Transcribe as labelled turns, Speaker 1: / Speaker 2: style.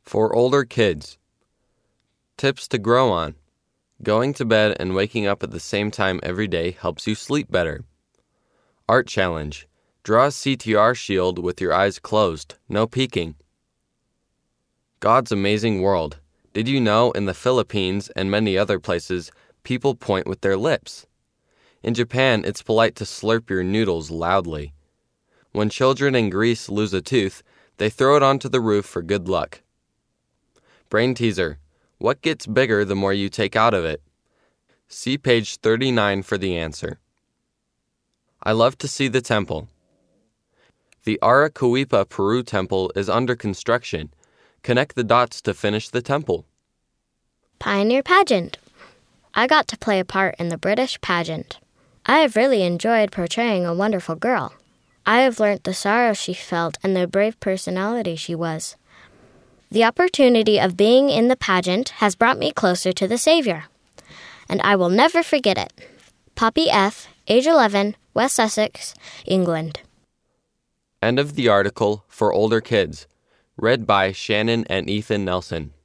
Speaker 1: For older kids. Tips to grow on. Going to bed and waking up at the same time every day helps you sleep better. Art challenge. Draw a CTR shield with your eyes closed, no peeking. God's amazing world. Did you know in the Philippines and many other places, people point with their lips? In Japan, it's polite to slurp your noodles loudly. When children in Greece lose a tooth, they throw it onto the roof for good luck. Brain teaser. What gets bigger the more you take out of it? See page 39 for the answer. I love to see the temple. The Arequipa, Peru temple is under construction. Connect the dots to finish the temple.
Speaker 2: Pioneer pageant. I got to play a part in the British pageant. I have really enjoyed portraying a wonderful girl. I have learnt the sorrow she felt and the brave personality she was. The opportunity of being in the pageant has brought me closer to the Savior, and I will never forget it. Poppy F., age 11, West Sussex, England.
Speaker 1: End of the article for older kids. Read by Shannon and Ethan Nelson.